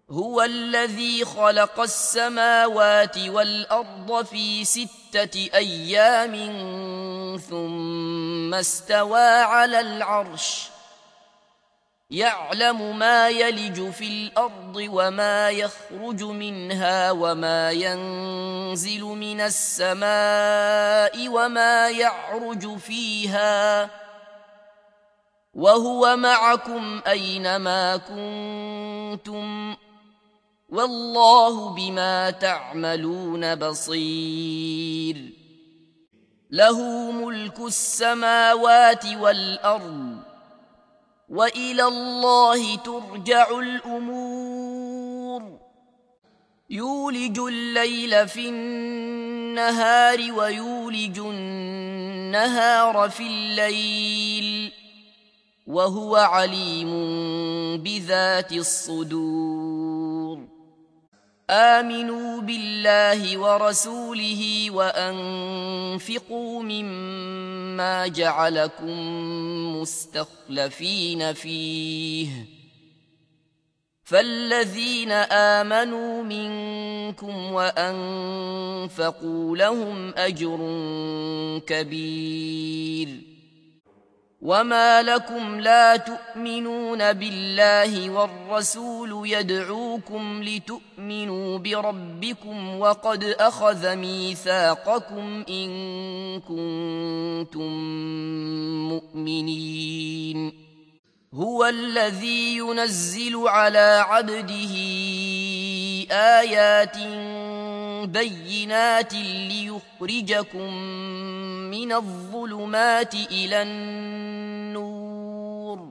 هو الذي خلق السماوات والأرض في 6 أيام ثم استوى على العرش يعلم ما يلج في الأرض وما يخرج منها وما ينزل من السماء وما يعرج فيها وهو معكم أينما كنتم والله بما تعملون بصير له ملك السماوات والأرض وإلى الله ترجع الأمور يولج الليل في النهار ويولج النهار في الليل وهو عليم بذات الصدور آمنوا بالله ورسوله وأنفقوا مما جعلكم مستخلفين فيه فالذين آمنوا منكم وأنفقوا لهم أجر كبير وما لكم لا تؤمنون بالله والرسول يدعوكم لتؤمنوا بربكم وقد أخذ ميثاقكم إن كنتم مؤمنين هو الذي ينزل على عبده آيات بينات ليخرجكم من الظلمات إلى النور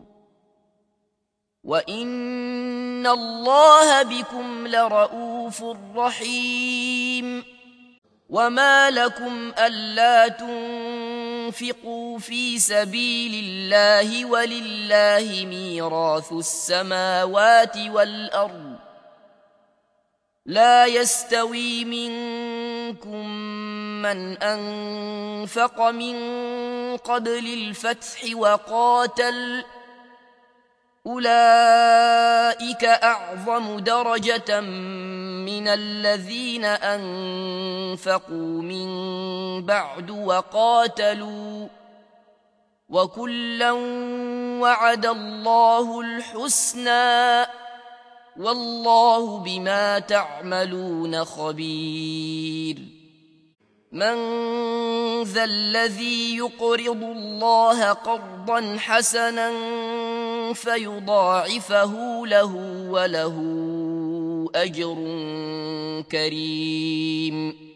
وإن الله بكم لرءوف رحيم وما لكم ألا تنفقوا في سبيل الله ولله ميراث السماوات والأرض لا يستوي منكم من أنفق من قبل الفتح وقاتل أولئك أعظم درجة من الذين أنفقوا من بعد وقاتلوا وكلا وعد الله الحسنى والله بما تعملون خبير من ذا الذي يقرض الله قرضا حسنا فيضاعفه له وله أجر كريم